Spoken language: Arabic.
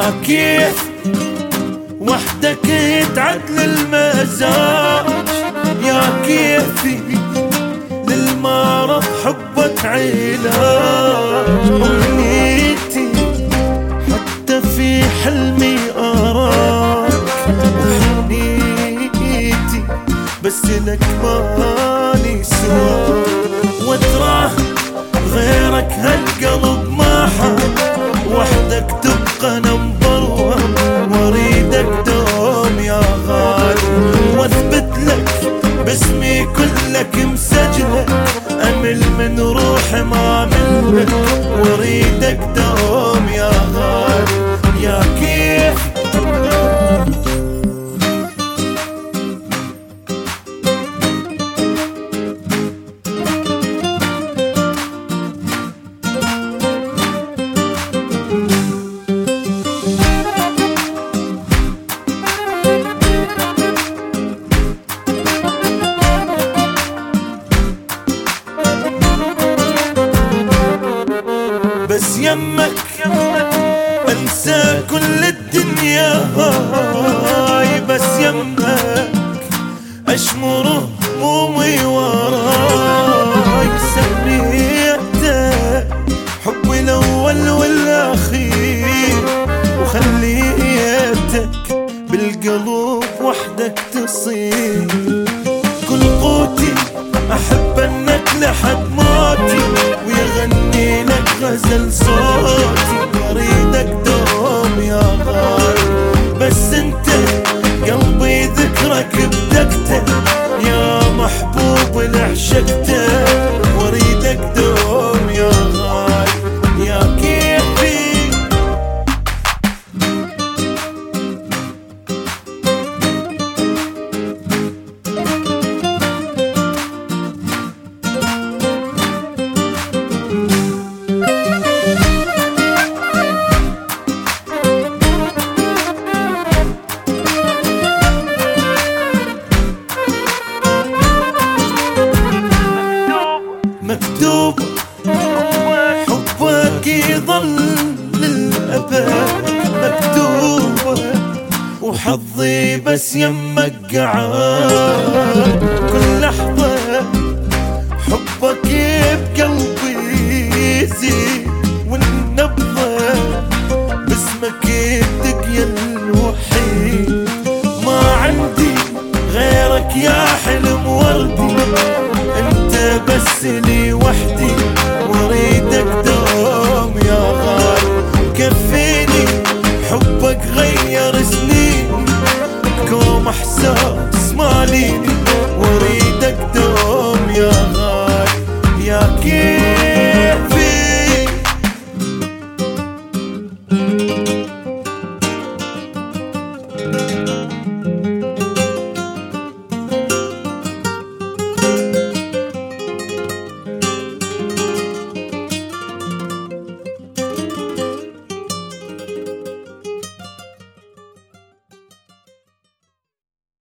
يا كيف وحدك تعدل المزاج، يا كيفي للمرض حبك علاج. أمنيتي حتى في حلمي أراك، وحنيتي بس لك مالي سواك. وتراه غيرك هالقلب ما حد، وحدك تبقى نمبر ون، واريدك دوم يا غالي. واثبت لك باسمي كلك مسجلك، امل من روحي ما منك، واريدك دوم يا غالي. يا كيف بس يمك انسى كل الدنيا هاي، بس يمك اشمر همومي وراي. سميتك حبي الاول والاخير، وخليتك بالقلب وحدك تصير. كل قوتي احب انك لحد موتي، ويغني لك غزل صوتي، اريدك دوم يا غالي. بس انت قلبي ذكرك بدكته، يا محبوب اللي عشقته، واريدك دوم يا غالي. يا كيفي مكتوب حبك يظل للأبد، مكتوب وحظي بس يمك قعاد. كل لحظة حبك